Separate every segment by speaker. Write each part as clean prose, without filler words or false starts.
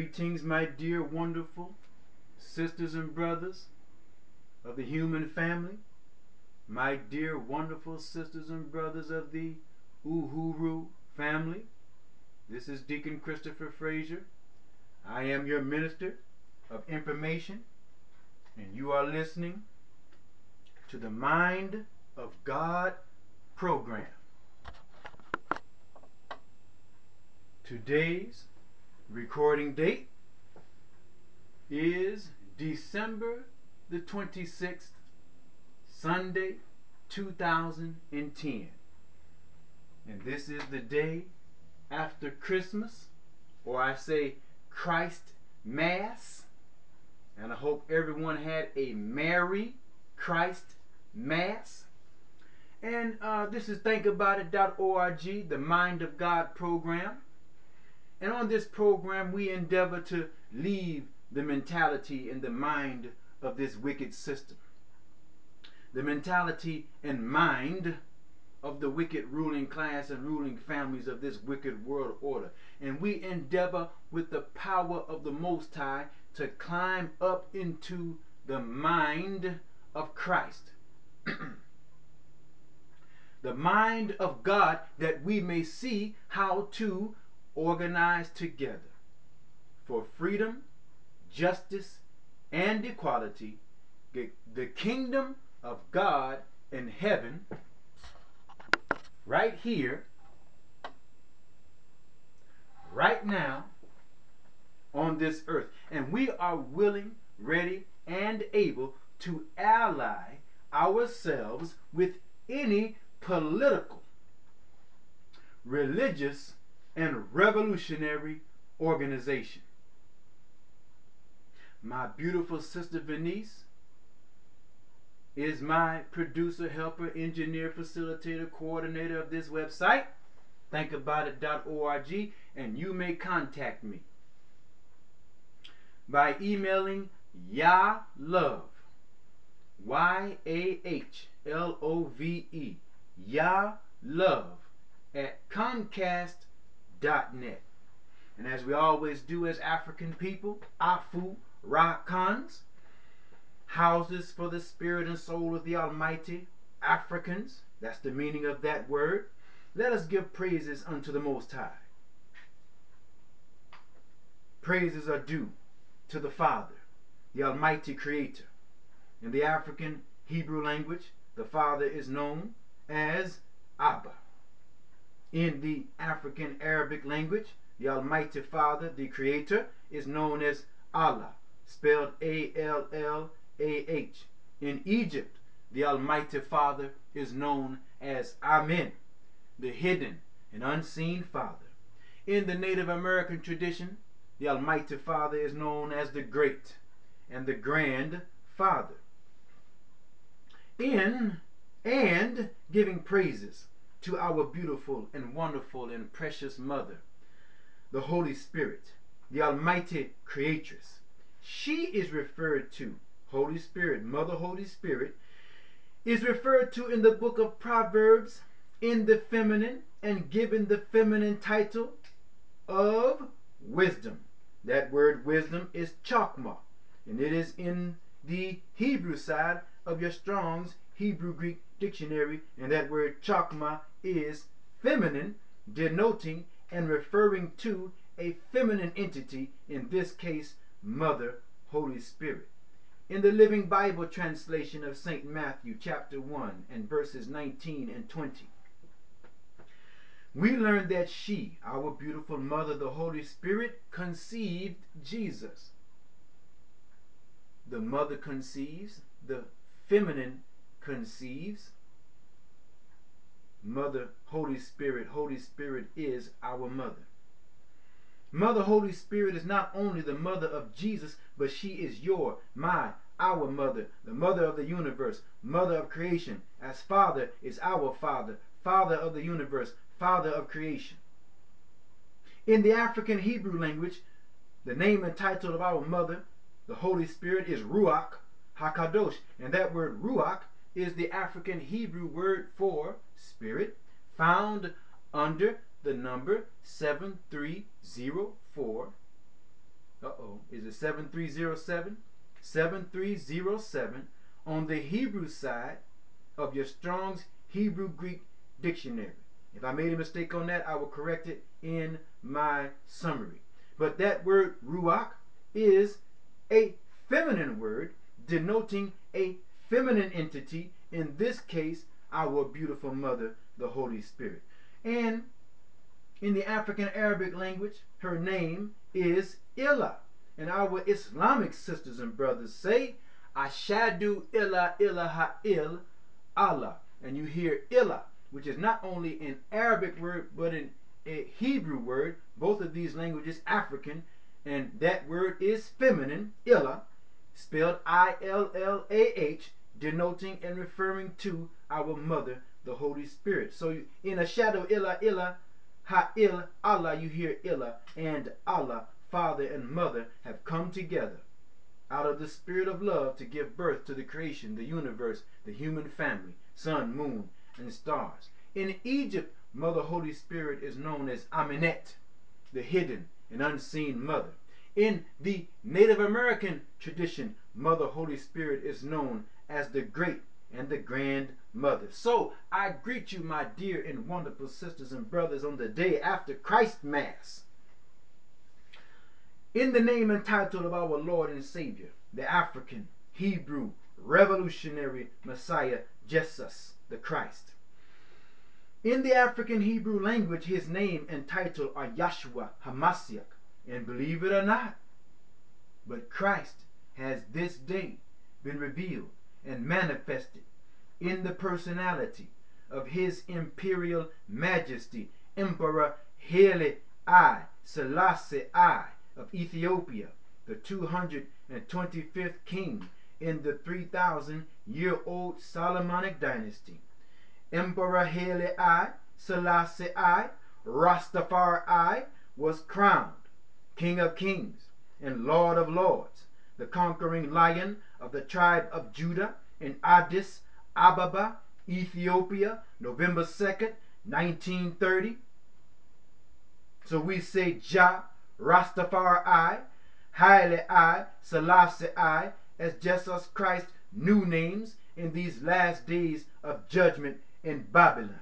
Speaker 1: Greetings, my dear, wonderful sisters and brothers of the human family, my dear, wonderful sisters and brothers of the Uhuru family. This is Deacon Christopher Frazier. I am your minister of information, and you are listening to the Mind of God program. Today's recording date is December the 26th, Sunday, 2010. And this is the day after Christmas, or I say Christ Mass. And I hope everyone had a Merry Christ Mass. And this is thinkaboutit.org, the Mind of God program. And on this program, we endeavor to leave the mentality and the mind of this wicked system. The mentality and mind of the wicked ruling class and ruling families of this wicked world order. And we endeavor with the power of the Most High to climb up into the mind of Christ. The mind of God, that we may see how to organize together for freedom, justice, and equality, the kingdom of God in heaven, right here, right now, on this earth. And we are willing, ready, and able to ally ourselves with any political, religious, and revolutionary organization. My beautiful sister Venice is my producer, helper, engineer, facilitator, coordinator of this website, thinkaboutit.org, and you may contact me by emailing YAHLOVE, YAHLOVE, YAHLOVE at Comcast.net. And as we always do as African people, Afu Rakans, houses for the spirit and soul of the Almighty, Africans, that's the meaning of that word. Let us give praises unto the Most High. Praises are due to the Father, the Almighty Creator. In the African Hebrew language, the Father is known as Abba. In the African Arabic language, the Almighty Father, the Creator, is known as Allah, spelled A-L-L-A-H. In Egypt, the Almighty Father is known as Amen, the hidden and unseen Father. In the Native American tradition, the Almighty Father is known as the Great and the Grand Father. In and giving praises to our beautiful and wonderful and precious Mother, the Holy Spirit, the Almighty Creatress. She is referred to, Holy Spirit, Mother Holy Spirit, is referred to in the book of Proverbs in the feminine and given the feminine title of wisdom. That word wisdom is chokmah, and it is in the Hebrew side of your Strong's Hebrew Greek dictionary, and that word chokmah is feminine, denoting and referring to a feminine entity, in this case, Mother Holy Spirit. In the Living Bible translation of St. Matthew chapter 1 and verses 19 and 20, we learn that she, our beautiful Mother, the Holy Spirit, conceived Jesus. The mother conceives, the feminine conceives. Mother, Holy Spirit is our mother. Mother Holy Spirit is not only the mother of Jesus, but she is your, my, our mother, the mother of the universe, mother of creation, as Father is our Father, Father of the universe, Father of creation. In the African Hebrew language, the name and title of our mother, the Holy Spirit, is Ruach HaKadosh. And that word Ruach is the African Hebrew word for spirit, found under the number 7304 Uh-oh. Is it 7307? 7307 on the Hebrew side of your Strong's Hebrew Greek dictionary. If I made a mistake on that, I will correct it in my summary. But that word ruach is a feminine word denoting a feminine entity, in this case, our beautiful mother, the Holy Spirit. And in the African Arabic language, her name is Ilah. And our Islamic sisters and brothers say, Ashadu Ilah ilaha il Allah. And you hear Ilah, which is not only an Arabic word, but an a Hebrew word. Both of these languages African, and that word is feminine, Ilah, spelled Illah, denoting and referring to our mother, the Holy Spirit. So in a shadow Ilah Ilah Ha'il Allah, you hear Ilah, and Allah, Father and Mother, have come together out of the spirit of love to give birth to the creation, the universe, the human family, sun, moon, and stars. In Egypt, Mother Holy Spirit is known as Aminet, the hidden and unseen mother. In the Native American tradition, Mother Holy Spirit is known as the great and the grand mother. So I greet you, my dear and wonderful sisters and brothers, on the day after Christ Mass, in the name and title of our Lord and Savior, the African, Hebrew, revolutionary Messiah, Jesus the Christ. In the African Hebrew language, his name and title are Yahshua HaMashiach. And believe it or not, but Christ has this day been revealed and manifested in the personality of His Imperial Majesty, Emperor Haile I Selassie I of Ethiopia, the 225th king in the 3,000-year-old Solomonic dynasty. Emperor Haile I Selassie I, Rastafari I, was crowned King of Kings and Lord of Lords, the conquering lion of the tribe of Judah in Addis Ababa, Ethiopia, November 2nd, 1930. So we say Jah, Rastafari I, Haile I, Selassie I, as Jesus Christ's new names in these last days of judgment in Babylon.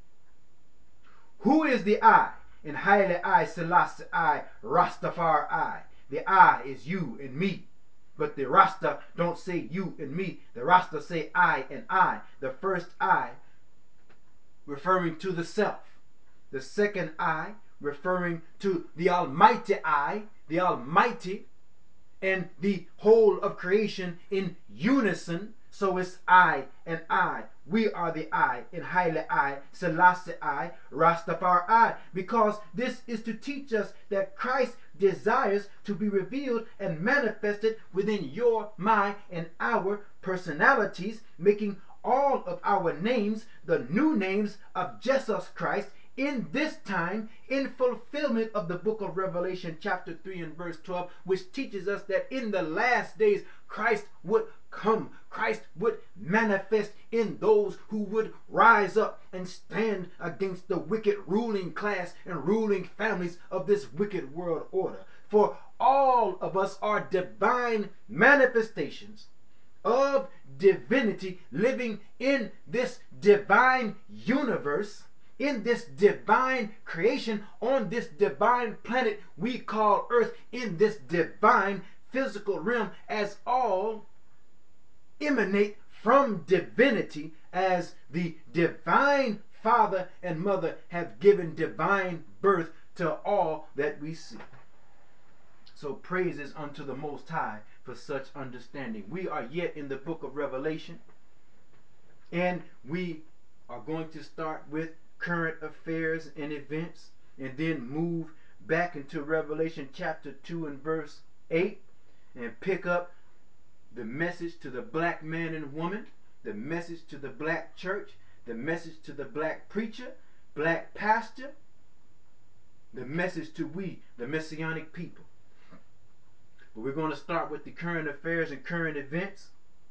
Speaker 1: Who is the I in Haile I, Selassie I, Rastafari I? The I is you and me. But the Rasta don't say you and me. The Rasta say I and I. The first I referring to the self. The second I referring to the Almighty I, the Almighty, and the whole of creation in unison. So it's I and I. We are the I in Haile I, Selassie I, Rastafari I. Because this is to teach us that Christ desires to be revealed and manifested within your, my, and our personalities, making all of our names the new names of Jesus Christ in this time, in fulfillment of the book of Revelation chapter 3 and verse 12, which teaches us that in the last days Christ would come. Christ would manifest in those who would rise up and stand against the wicked ruling class and ruling families of this wicked world order. For all of us are divine manifestations of divinity living in this divine universe, in this divine creation, on this divine planet we call Earth, in this divine physical realm, as all emanate from divinity, as the divine Father and Mother have given divine birth to all that we see. So praises unto the Most High for such understanding. We are yet in the book of Revelation, and we are going to start with current affairs and events, and then move back into Revelation chapter 2 and verse 8, and pick up the message to the black man and woman, the message to the black church, the message to the black preacher, black pastor, the message to we, the messianic people. But we're going to start with the current affairs and current events,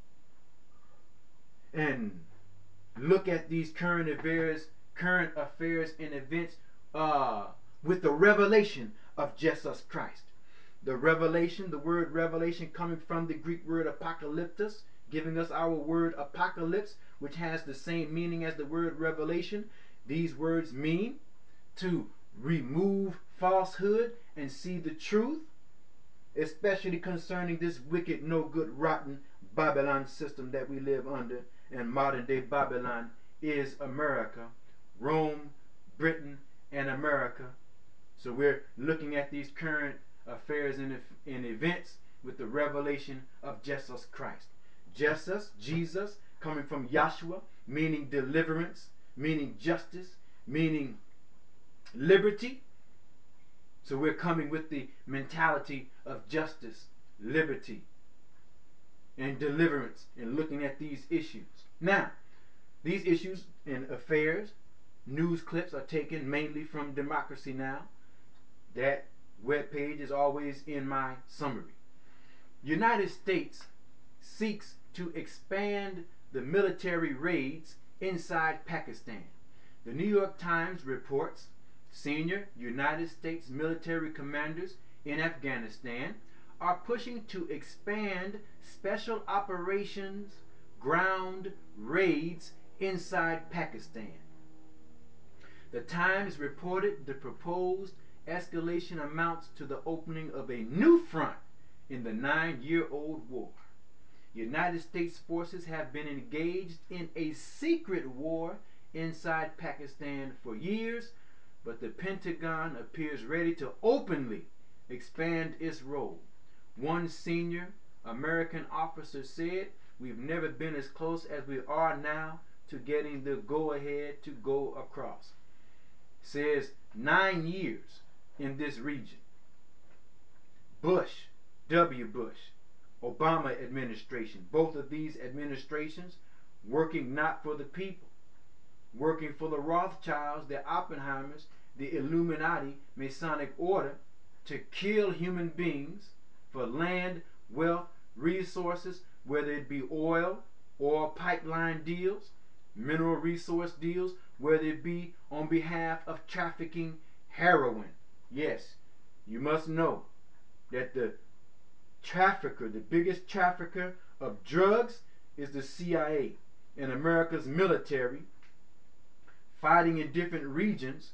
Speaker 1: and look at these current affairs and events with the revelation of Jesus Christ. The revelation, the word revelation coming from the Greek word apocalyptus, giving us our word apocalypse, which has the same meaning as the word revelation. These words mean to remove falsehood and see the truth, especially concerning this wicked, no good, rotten Babylon system that we live under. And modern day Babylon is America, Rome, Britain, and America. So we're looking at these current affairs and events with the revelation of Jesus Christ. Jesus, coming from Yahshua, meaning deliverance, meaning justice, meaning liberty. So we're coming with the mentality of justice, liberty, and deliverance and looking at these issues. Now, these issues and affairs, news clips are taken mainly from Democracy Now! That webpage is always in my summary. United States seeks to expand the military raids inside Pakistan. The New York Times reports senior United States military commanders in Afghanistan are pushing to expand special operations ground raids inside Pakistan. The Times reported the proposed escalation amounts to the opening of a new front in the 9-year-old war. United States forces have been engaged in a secret war inside Pakistan for years, but the Pentagon appears ready to openly expand its role. One senior American officer said, "We've never been as close as we are now to getting the go-ahead to go across." Says 9 years in this region. Bush, W. Bush, Obama administration, both of these administrations working not for the people, working for the Rothschilds, the Oppenheimers, the Illuminati, Masonic order to kill human beings for land, wealth, resources, whether it be oil pipeline deals, mineral resource deals, whether it be on behalf of trafficking heroin. Yes, you must know that the trafficker, the biggest trafficker of drugs is the CIA, and America's military fighting in different regions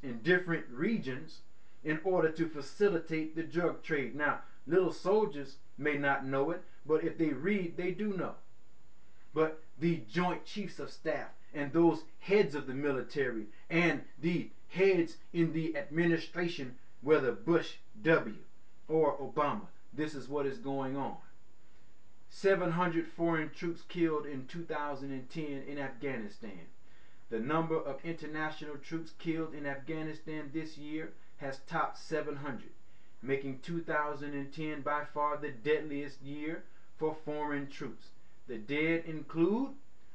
Speaker 1: in order to facilitate the drug trade. Now, little soldiers may not know it, but if they read, they do know. But the Joint Chiefs of Staff and those heads of the military and the heads in the administration, whether Bush W or Obama, this is what is going on. 700 foreign troops killed in 2010 in Afghanistan. The number of international troops killed in Afghanistan this year has topped 700, making 2010 by far the deadliest year for foreign troops. The dead include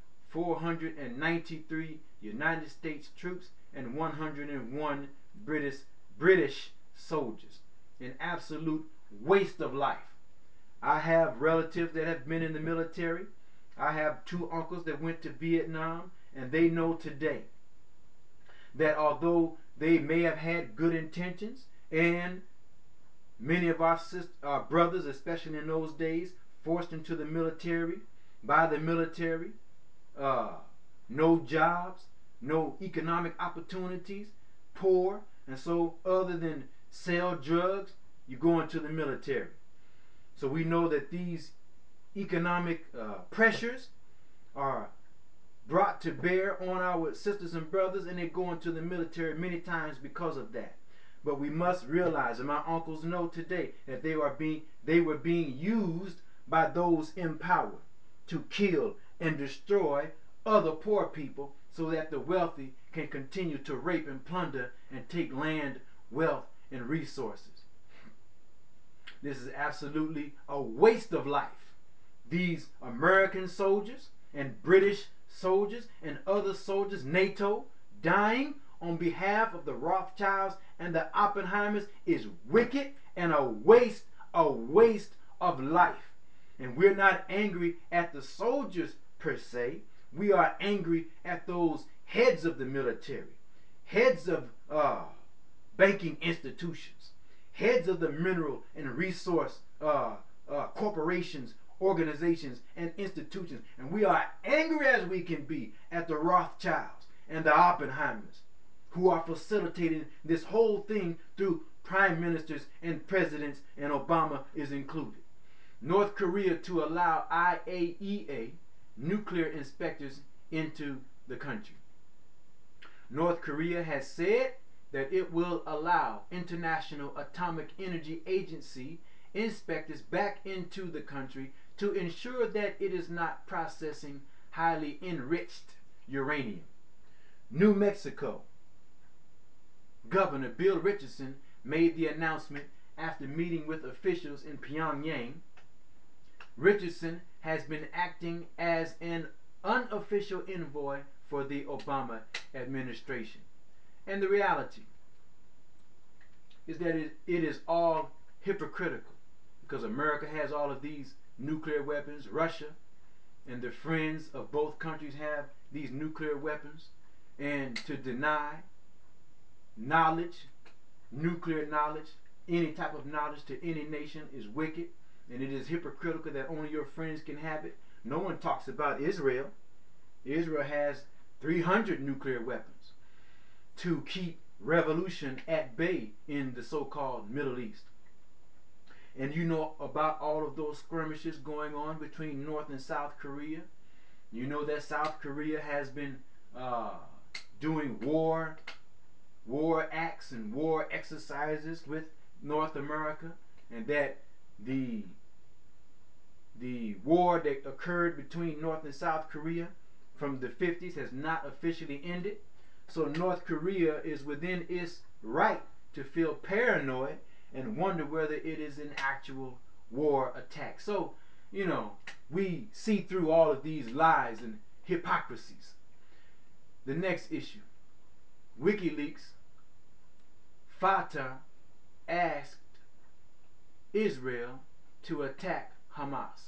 Speaker 1: 493 United States troops and 101 British soldiers. An absolute waste of life. I have relatives that have been in the military. I have 2 uncles that went to Vietnam, and they know today that although they may have had good intentions, and many of our brothers, especially in those days, forced into the military by the military, no jobs, no economic opportunities, poor, and so other than sell drugs, you go into the military. So we know that these economic pressures are brought to bear on our sisters and brothers, and they go into the military many times because of that. But we must realize, and my uncles know today, that they were being used by those in power to kill and destroy other poor people so that the wealthy can continue to rape and plunder and take land, wealth, and resources. This is absolutely a waste of life. These American soldiers and British soldiers and other soldiers, NATO, dying on behalf of the Rothschilds and the Oppenheimers is wicked and a waste of life. And we're not angry at the soldiers per se. We are angry at those heads of the military, heads of banking institutions, heads of the mineral and resource corporations, organizations, and institutions. And we are angry as we can be at the Rothschilds and the Oppenheimers who are facilitating this whole thing through prime ministers and presidents, and Obama is included. North Korea to allow IAEA nuclear inspectors into the country. North Korea has said that it will allow International Atomic Energy Agency inspectors back into the country to ensure that it is not processing highly enriched uranium. New Mexico Governor Bill Richardson made the announcement after meeting with officials in Pyongyang. Richardson has been acting as an unofficial envoy for the Obama administration. And the reality is that it is all hypocritical, because America has all of these nuclear weapons. Russia and the friends of both countries have these nuclear weapons. And to deny knowledge, nuclear knowledge, any type of knowledge to any nation is wicked, and it is hypocritical that only your friends can have it. No one talks about Israel. Israel has 300 nuclear weapons to keep revolution at bay in the so-called Middle East. And you know about all of those skirmishes going on between North and South Korea. You know that South Korea has been doing war acts and war exercises with North America, and that the war that occurred between North and South Korea from the 50s has not officially ended. So North Korea is within its right to feel paranoid and wonder whether it is an actual war attack. So, you know, we see through all of these lies and hypocrisies. The next issue, WikiLeaks, Fatah asked Israel to attack Hamas.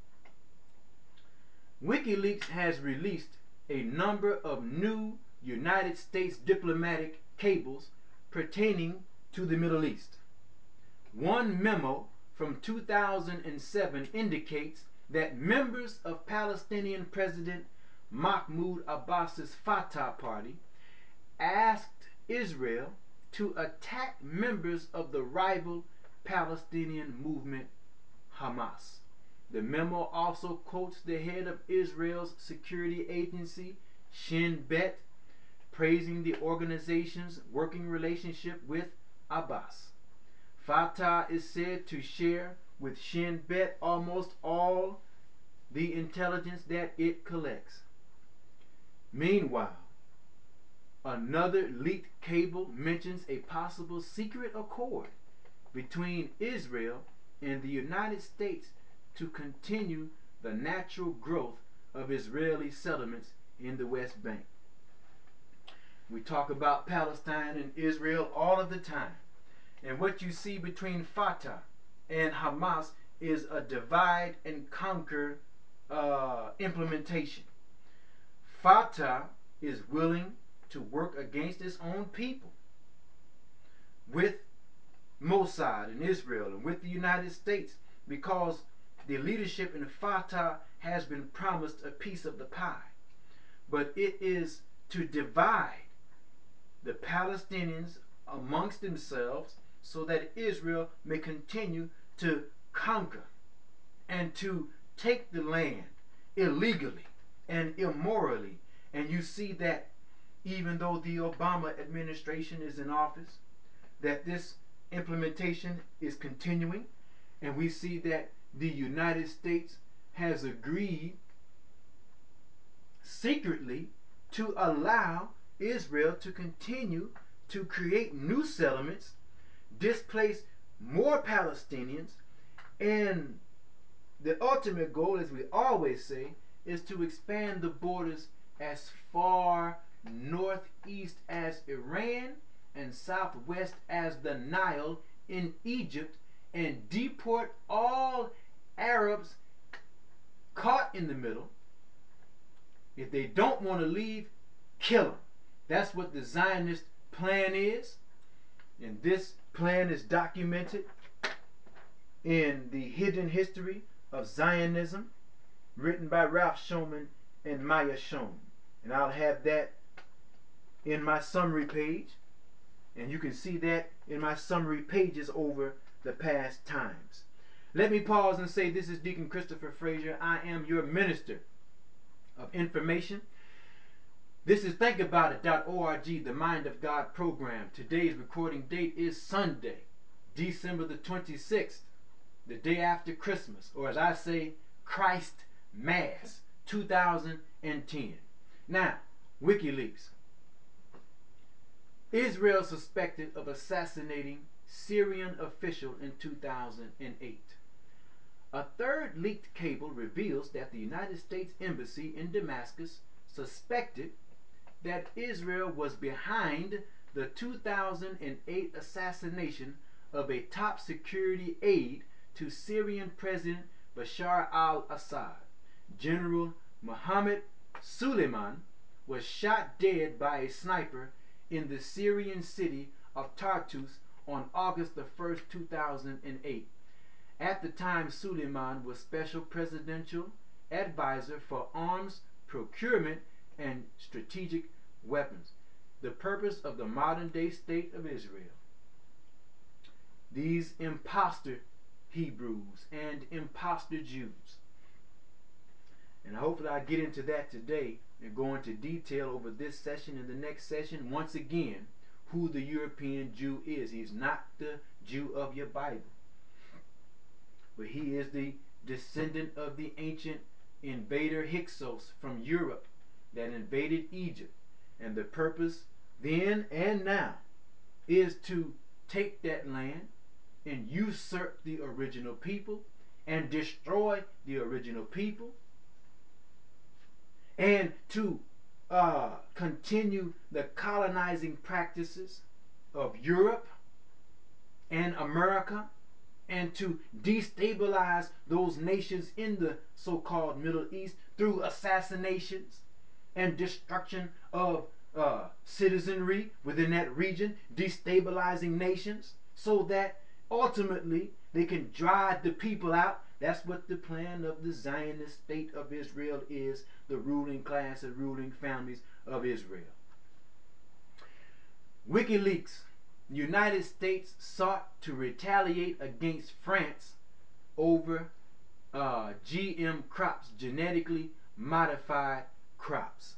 Speaker 1: WikiLeaks has released a number of new United States diplomatic cables pertaining to the Middle East. One memo from 2007 indicates that members of Palestinian President Mahmoud Abbas's Fatah party asked Israel to attack members of the rival Palestinian movement Hamas. The memo also quotes the head of Israel's security agency, Shin Bet, praising the organization's working relationship with Abbas. Fatah is said to share with Shin Bet almost all the intelligence that it collects. Meanwhile, another leaked cable mentions a possible secret accord between Israel and the United States to continue the natural growth of Israeli settlements in the West Bank. We talk about Palestine and Israel all of the time. And what you see between Fatah and Hamas is a divide and conquer implementation. Fatah is willing to work against its own people with Mossad in Israel and with the United States, because the leadership in Fatah has been promised a piece of the pie. But it is to divide the Palestinians amongst themselves so that Israel may continue to conquer and to take the land illegally and immorally. And you see that even though the Obama administration is in office, that this implementation is continuing. And we see that the United States has agreed secretly to allow Israel to continue to create new settlements, displace more Palestinians, and the ultimate goal, as we always say, is to expand the borders as far northeast as Iran and southwest as the Nile in Egypt, and deport all Arabs caught in the middle. If they don't want to leave, kill them. That's what the Zionist plan is. And this plan is documented in The Hidden History of Zionism, written by Ralph Shulman and Maya Schoen. And I'll have that in my summary page. And you can see that in my summary pages over the past times. Let me pause and say, this is Deacon Christopher Frazier. I am your minister of information. This is thinkaboutit.org, the Mind of God program. Today's recording date is Sunday, December the 26th, the day after Christmas, or as I say, Christ Mass 2010. Now, WikiLeaks. Israel suspected of assassinating Syrian official in 2008. A third leaked cable reveals that the United States Embassy in Damascus suspected that Israel was behind the 2008 assassination of a top security aide to Syrian President Bashar al-Assad. General Mohammed Suleiman was shot dead by a sniper in the Syrian city of Tartus on August the 1st, 2008. At the time, Suleiman was special presidential advisor for arms procurement and strategic weapons, the purpose of the modern-day state of Israel. These imposter Hebrews and imposter Jews. And hopefully I get into that today and go into detail over this session and the next session. Once again, who the European Jew is. He's not the Jew of your Bible, but he is the descendant of the ancient invader Hyksos from Europe that invaded Egypt. And the purpose then and now is to take that land and usurp the original people and destroy the original people, and to continue the colonizing practices of Europe and America, and to destabilize those nations in the so-called Middle East through assassinations and destruction of citizenry within that region, destabilizing nations so that ultimately they can drive the people out. That's what the plan of the Zionist state of Israel is, the ruling class and ruling families of Israel. WikiLeaks. The United States sought to retaliate against France over GM crops, genetically modified crops.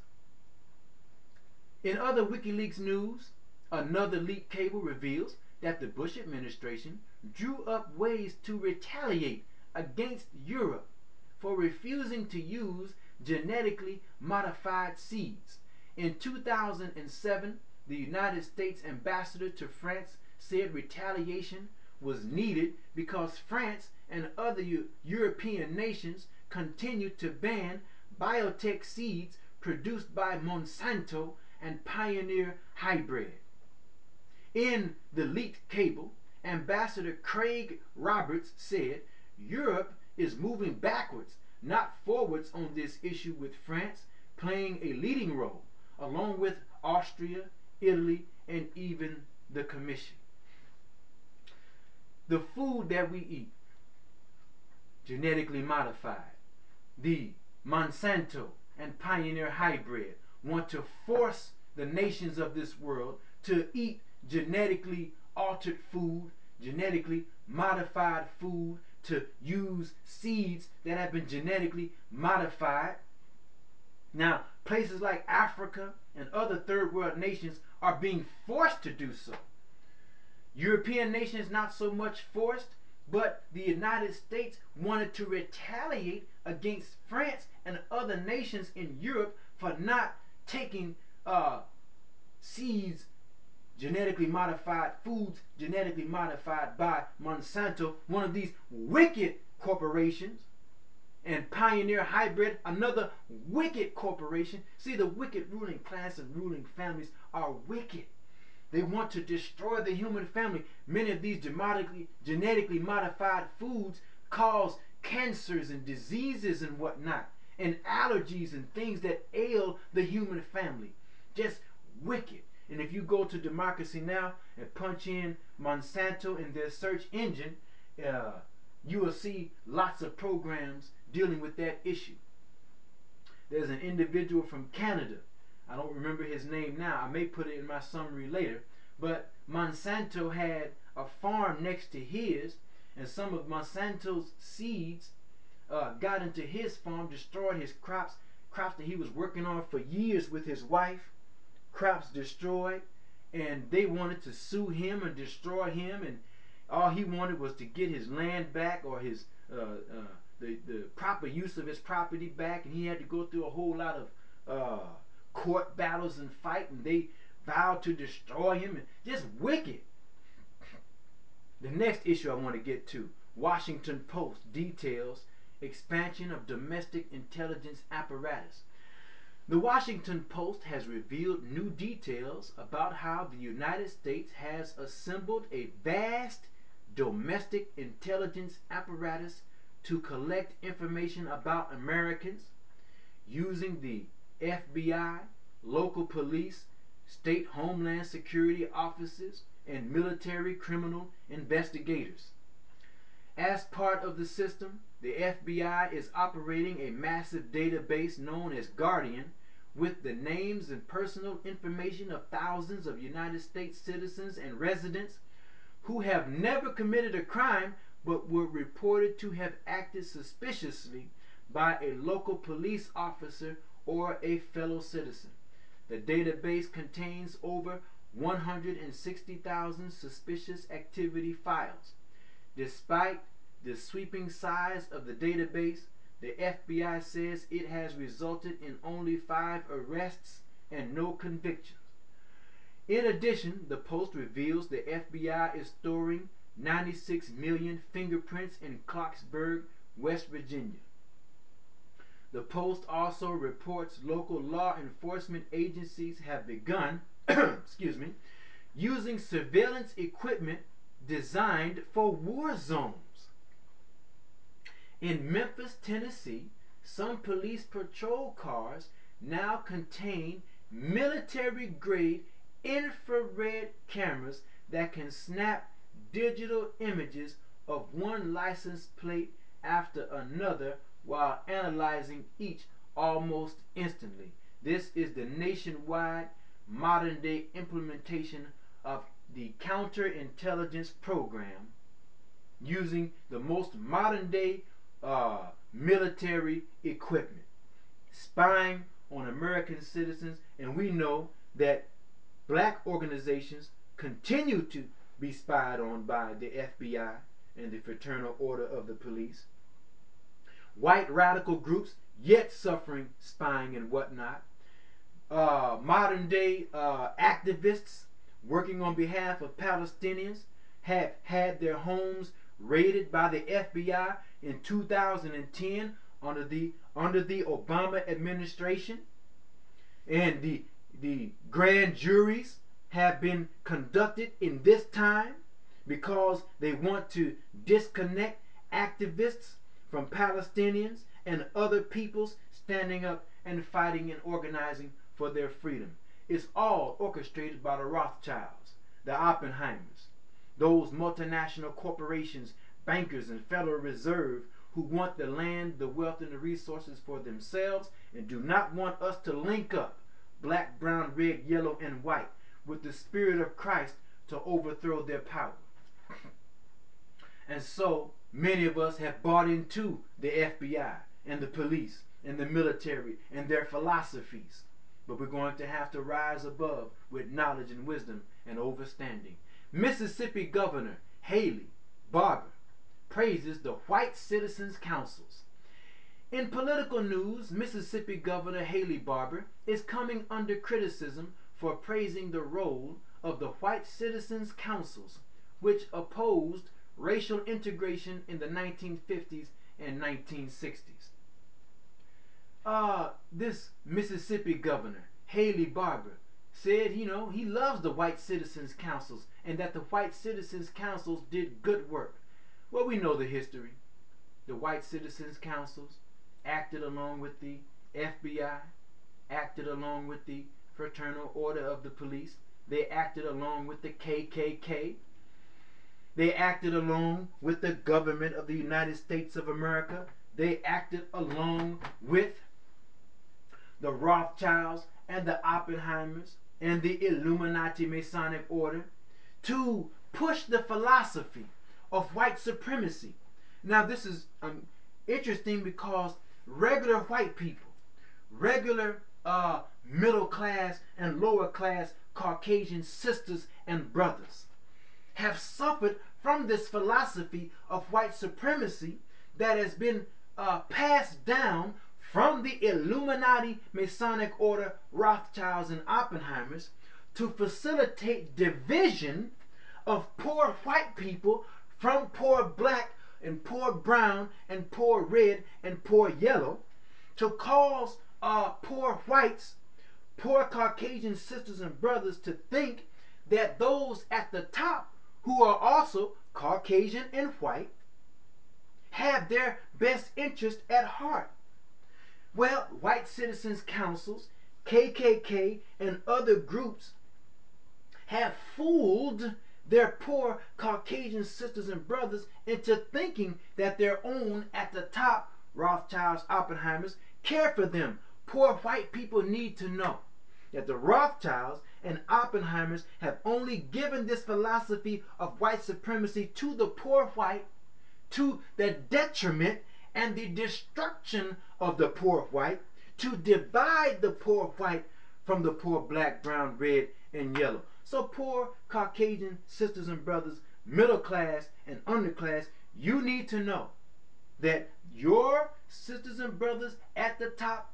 Speaker 1: In other WikiLeaks news, another leaked cable reveals that the Bush administration drew up ways to retaliate against Europe for refusing to use genetically modified seeds. In 2007, the United States ambassador to France said retaliation was needed because France and other European nations continued to ban biotech seeds produced by Monsanto and Pioneer Hybrid. In the leaked cable, Ambassador Craig Roberts said Europe is moving backwards, not forwards, on this issue, with France playing a leading role, along with Austria, Italy, and even the Commission. The food that we eat, genetically modified, the Monsanto and Pioneer Hybrid want to force the nations of this world to eat genetically altered food, genetically modified food, to use seeds that have been genetically modified. Now, places like Africa and other third world nations are being forced to do so. European nations not so much forced, but the United States wanted to retaliate against France and other nations in Europe for not taking seeds, genetically modified foods, genetically modified by Monsanto, one of these wicked corporations, and Pioneer Hybrid, another wicked corporation. See, the wicked ruling class and ruling families are wicked. They want to destroy the human family. Many of these genetically modified foods cause cancers and diseases and whatnot, and allergies and things that ail the human family. Just wicked. And if you go to Democracy Now! And punch in Monsanto in their search engine, uh, you will see lots of programs dealing with that issue. There's an individual from Canada. I don't remember his name now. I may put it in my summary later. But Monsanto had a farm next to his, and some of Monsanto's seeds got into his farm, destroyed his crops that he was working on for years with his wife. Crops destroyed, and they wanted to sue him and destroy him, and all he wanted was to get his land back, or his the proper use of his property back, and he had to go through a whole lot of court battles and fight, and they vowed to destroy him, and just wicked. The next issue I want to get to, Washington Post details expansion of domestic intelligence apparatus. The Washington Post has revealed new details about how the United States has assembled a vast domestic intelligence apparatus to collect information about Americans using the FBI, local police, state homeland security offices, and military criminal investigators. As part of the system, the FBI is operating a massive database known as Guardian with the names and personal information of thousands of United States citizens and residents who have never committed a crime but were reported to have acted suspiciously by a local police officer or a fellow citizen. The database contains over 160,000 suspicious activity files. Despite the sweeping size of the database, the FBI says it has resulted in only 5 arrests and no convictions. In addition, the Post reveals the FBI is storing 96 million fingerprints in Clarksburg, West Virginia. The Post also reports local law enforcement agencies have begun excuse me, using surveillance equipment designed for war zones. In Memphis, Tennessee, some police patrol cars now contain military-grade infrared cameras that can snap digital images of one license plate after another while analyzing each almost instantly. This is the nationwide modern-day implementation of the counterintelligence program using the most modern-day military equipment, spying on American citizens, and we know that black organizations continue to be spied on by the FBI and the Fraternal Order of the Police. White radical groups yet suffering spying and whatnot. Modern day activists working on behalf of Palestinians have had their homes raided by the FBI in 2010 under the Obama administration, and the grand juries have been conducted in this time because they want to disconnect activists from Palestinians and other peoples standing up and fighting and organizing for their freedom. It's all orchestrated by the Rothschilds, the Oppenheimers, those multinational corporations, bankers, and Federal Reserve who want the land, the wealth, and the resources for themselves and do not want us to link up black, brown, red, yellow, and white with the Spirit of Christ to overthrow their power. And so many of us have bought into the FBI and the police and the military and their philosophies. But we're going to have to rise above with knowledge and wisdom and understanding. Mississippi Governor Haley Barbour praises the White Citizens Councils. In political news, Mississippi Governor Haley Barbour is coming under criticism for praising the role of the White Citizens Councils, which opposed racial integration in the 1950s and 1960s. This Mississippi Governor Haley Barbour said, he loves the White Citizens Councils and that the White Citizens Councils did good work. Well, we know the history. The White Citizens Councils acted along with the FBI, acted along with the Fraternal Order of the Police, They acted along with the KKK. They acted along with the government of the United States of America. They acted along with the Rothschilds and the Oppenheimers and the Illuminati Masonic Order to push the philosophy of white supremacy. Now, this is interesting because regular white people, regular middle class and lower class Caucasian sisters and brothers, have suffered from this philosophy of white supremacy that has been passed down from the Illuminati, Masonic Order, Rothschilds, and Oppenheimers to facilitate division of poor white people from poor black and poor brown and poor red and poor yellow, to cause poor whites, poor Caucasian sisters and brothers to think that those at the top, who are also Caucasian and white, have their best interest at heart. Well, white citizens councils, KKK, and other groups have fooled their poor Caucasian sisters and brothers into thinking that their own at the top, Rothschilds, Oppenheimers, care for them. Poor white people need to know that the Rothschilds and Oppenheimers have only given this philosophy of white supremacy to the poor white, to the detriment and the destruction of the poor white, to divide the poor white from the poor black, brown, red, and yellow. So poor Caucasian sisters and brothers, middle class and underclass, you need to know that your sisters and brothers at the top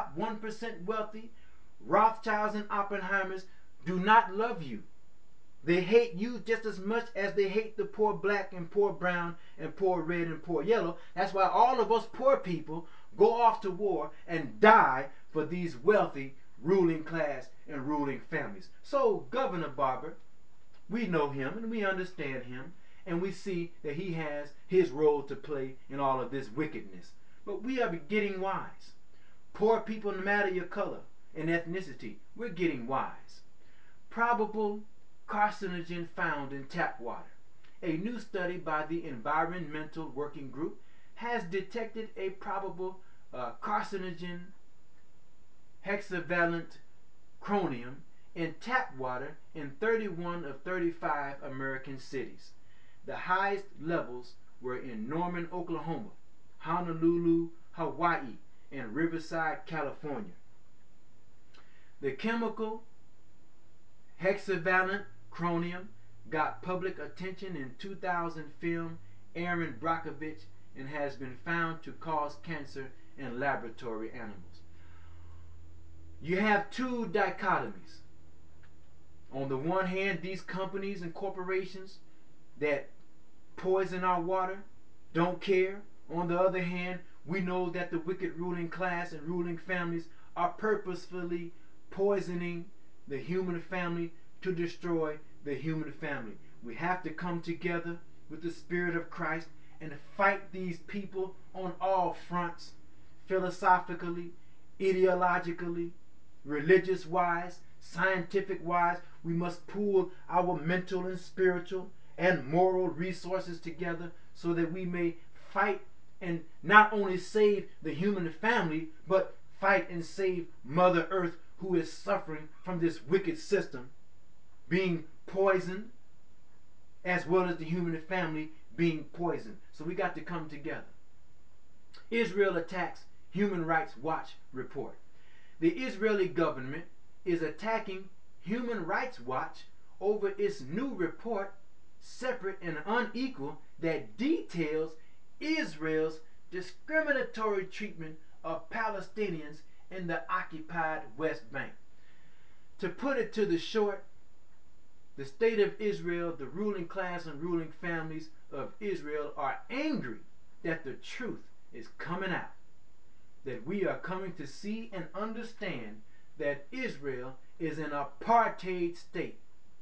Speaker 1: 1% wealthy, Rothschilds and Oppenheimers, do not love you. They hate you just as much as they hate the poor black and poor brown and poor red and poor yellow. That's why all of us poor people go off to war and die for these wealthy ruling class and ruling families. So Governor Barber, we know him and we understand him, and we see that he has his role to play in all of this wickedness. But we are getting wise. Poor people, no matter your color and ethnicity, we're getting wise. Probable carcinogen found in tap water. A new study by the Environmental Working Group has detected a probable carcinogen hexavalent chromium in tap water in 31 of 35 American cities. The highest levels were in Norman, Oklahoma, Honolulu, Hawaii, and Riverside, California. The chemical hexavalent chromium got public attention in 2000 film Erin Brockovich and has been found to cause cancer in laboratory animals. You have two dichotomies. On the one hand, these companies and corporations that poison our water don't care. On the other hand, we know that the wicked ruling class and ruling families are purposefully poisoning the human family to destroy the human family. We have to come together with the Spirit of Christ and fight these people on all fronts, philosophically, ideologically, religious wise, scientific wise. We must pool our mental and spiritual and moral resources together so that we may fight and not only save the human family, but fight and save Mother Earth, who is suffering from this wicked system, being poisoned, as well as the human family being poisoned. So we got to come together. Israel attacks Human Rights Watch report. The Israeli government is attacking Human Rights Watch over its new report, separate and unequal, that details Israel's discriminatory treatment of Palestinians in the occupied West Bank. To put it to the short, the state of Israel, the ruling class and ruling families of Israel are angry that the truth is coming out, that we are coming to see and understand that Israel is an apartheid state,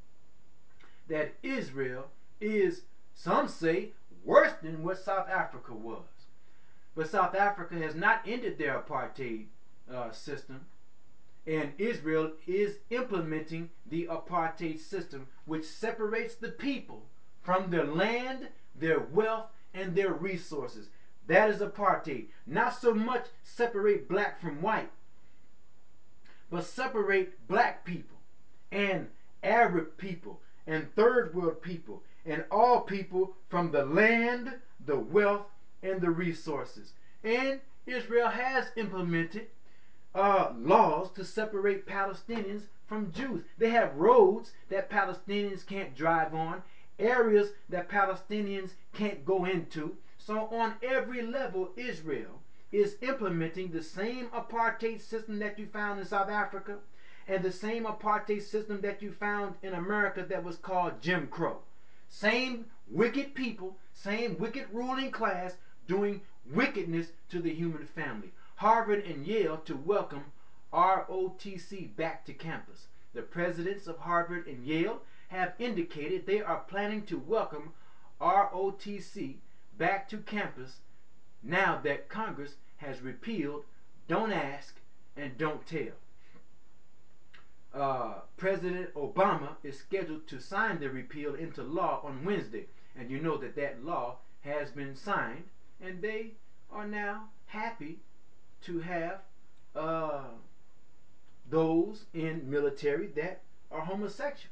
Speaker 1: that Israel is, some say, worse than what South Africa was. But South Africa has not ended their apartheid system. And Israel is implementing the apartheid system, which separates the people from their land, their wealth, and their resources. That is apartheid. Not so much separate black from white, but separate black people and Arab people and third world people and all people from the land, the wealth, and the resources. And Israel has implemented laws to separate Palestinians from Jews. They have roads that Palestinians can't drive on, areas that Palestinians can't go into. So, on every level, Israel is implementing the same apartheid system that you found in South Africa and the same apartheid system that you found in America that was called Jim Crow. Same wicked people, same wicked ruling class doing wickedness to the human family. Harvard and Yale to welcome ROTC back to campus. The presidents of Harvard and Yale have indicated they are planning to welcome ROTC back to campus now that Congress has repealed Don't Ask and Don't Tell. President Obama is scheduled to sign the repeal into law on Wednesday, and you know that that law has been signed, and they are now happy to have those in military that are homosexuals.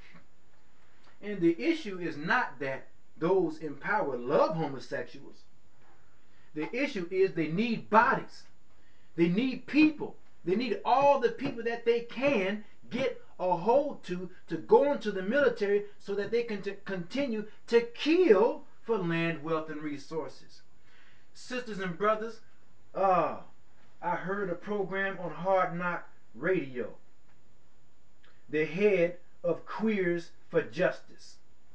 Speaker 1: And the issue is not that those in power love homosexuals. The issue is they need bodies. They need people. They need all the people that they can get a hold to go into the military so that they can continue to kill for land, wealth, and resources. Sisters and brothers, I heard a program on Hard Knock Radio. The head of Queers for Justice.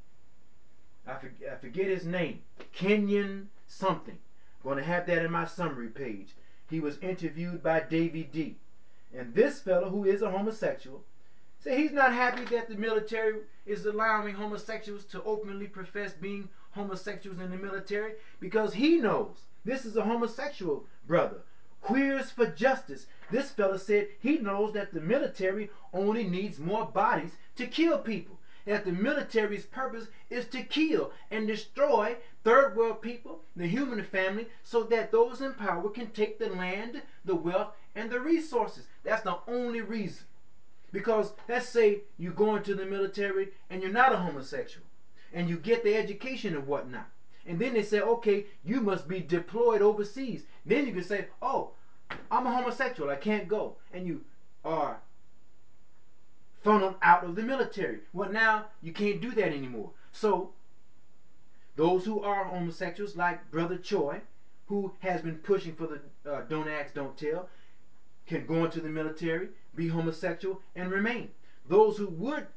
Speaker 1: I forget his name. Kenyon something. Going to have that in my summary page. He was interviewed by Davy D. And this fellow, who is a homosexual, said he's not happy that the military is allowing homosexuals to openly profess being homosexuals in the military, because he knows, this is a homosexual brother, Queers for Justice. This fellow said he knows that the military only needs more bodies to kill people. That the military's purpose is to kill and destroy third world people, the human family, so that those in power can take the land, the wealth, and the resources. That's the only reason. Because let's say you go into the military and you're not a homosexual, and you get the education and whatnot. And then they say, okay, you must be deployed overseas. Then you can say, oh, I'm a homosexual, I can't go. And you are funneled out of the military. Well, now you can't do that anymore. So those who are homosexuals, like Brother Choi, who has been pushing for the Don't Ask, Don't Tell, can go into the military, be homosexual, and remain. Those who would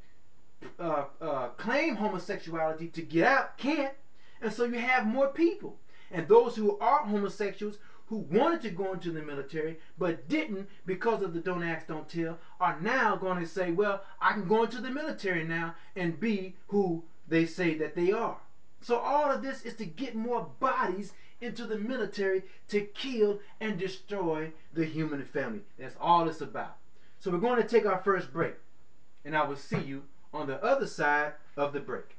Speaker 1: claim homosexuality to get out can't, and so you have more people. And those who are homosexuals who wanted to go into the military but didn't because of the Don't Ask, Don't Tell are now going to say, well, I can go into the military now and be who they say that they are. So all of this is to get more bodies into the military to kill and destroy the human family. That's all it's about. So we're going to take our first break, and I will see you on the other side of the break.